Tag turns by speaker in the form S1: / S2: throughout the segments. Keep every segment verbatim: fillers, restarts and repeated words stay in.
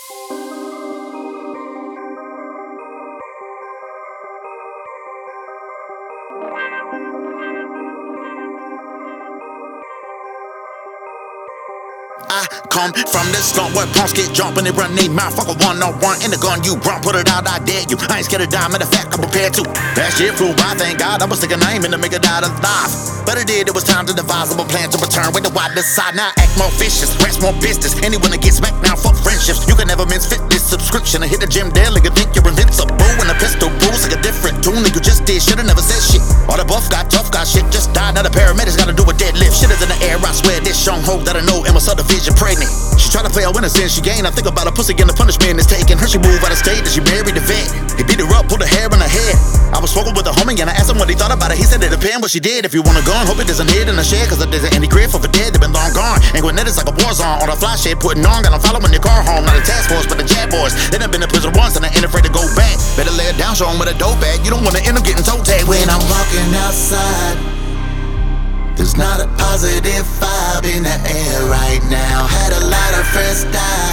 S1: I come from this slump where punks get jumped and they run their mouth. Fuck a one on one in the gun you run, put it out, I dare you. I ain't scared to die, matter of fact, I'm prepared to. That shit flew by, thank God I was thinking I ain't meant to make it out alive. But it did, it was time to devise a plan to return. Wait till I decide, now act more vicious, rest more business. Anyone that gets smacked now, fuck friendships. You can never miss fitness subscription. I hit the gym daily, you think you're invincible. And a pistol bruise like a different tune that you just did, should've never said shit. All the buff got tough, got shit just died. Now the paramedics gotta do a deadlift. Shit is in the air, I swear this strong hope that I know in my subdivision pregnant. She try to play a winner since she gained. I think about her pussy and the punishment is taken. Her she moved out of state and she buried the vet. He beat her up, put her hair in her head. I was smoking with a homie and I asked him what he thought about it. He said it depend what she did. If you wanna go on, hope it doesn't hit in a shed, cause if there's any crib for the dead, they been long gone. And Gwinnett is like a war zone on a fly shit putting on. Got them following your car home, not a task force but the Jab Boys. They done been in prison once and I ain't afraid to go back. Better lay it down, show them with a dope bag. You don't wanna end up getting toe tagged.
S2: When I'm walking outside, there's not a positive vibe in the air right now. Had a lot of friends die,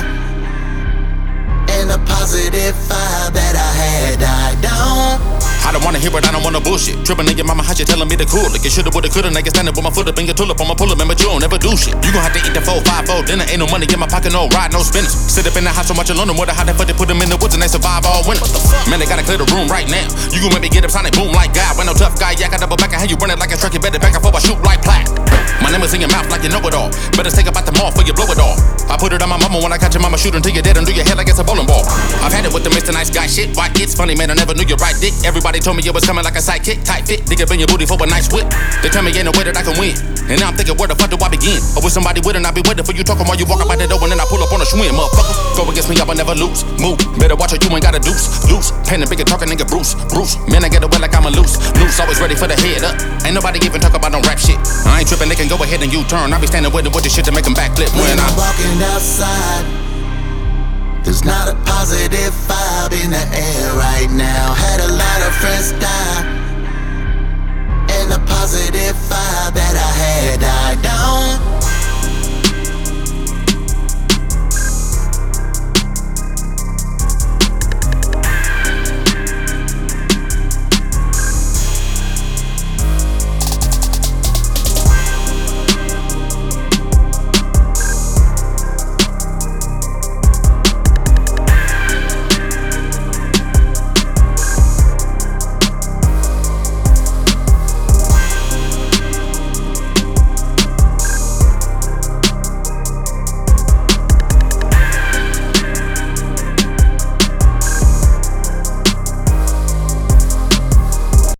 S2: and the positive vibe that I had died down.
S3: I don't wanna hear it, I don't wanna bullshit. Trippin' in your mama, how you telling me to cool it? You shoulda, woulda, coulda, nigga standing with my foot up in your tulip. I'ma pull up, man, but you don't never do shit. You gon' have to eat the four, five, four dinner. Ain't no money in my pocket, no ride, no spinners. Sit up in the house so much alone, wonder how they fuck they put them in the woods and they survive all winter. Man, they gotta clear the room right now. You gon' make me get up, sonic boom like God. When no tough guy, yeah, I double back and how you run it like a truck. You better back up before I shoot like plat. My name is in your mouth like you know it all. Better take up out the mall before you blow it all. I put it on my mama when I catch your mama, shoot until you're dead and do your head like it's a bowling ball. I've had it with the Mister Nice Guy shit. Why it's funny, man, I never knew you right dick. Everybody told me you was coming like a sidekick, tight fit. Dig up in your booty for a nice whip. They tell me ain't no way that I can win. And now I'm thinking, where the fuck do I begin? I wish somebody would and I be waiting for you talking while you walk up out the door and then I pull up on a swim, motherfucker. Go against me, I will never lose. Move, better watch or you ain't got a deuce. Loose, pain the bigger talking nigga Bruce. Bruce, man, I get away like I'm a loose. Loose, always ready for the head up. Ain't nobody even talk about no rap shit. I ain't tripping, they can go ahead and U-turn. I be standing with it with the shit to make them backflip when,
S2: when
S3: I'm
S2: walking outside, there's not a positive vibe in the air right now. Had a lot of friends die, and the positive vibe that I had died down.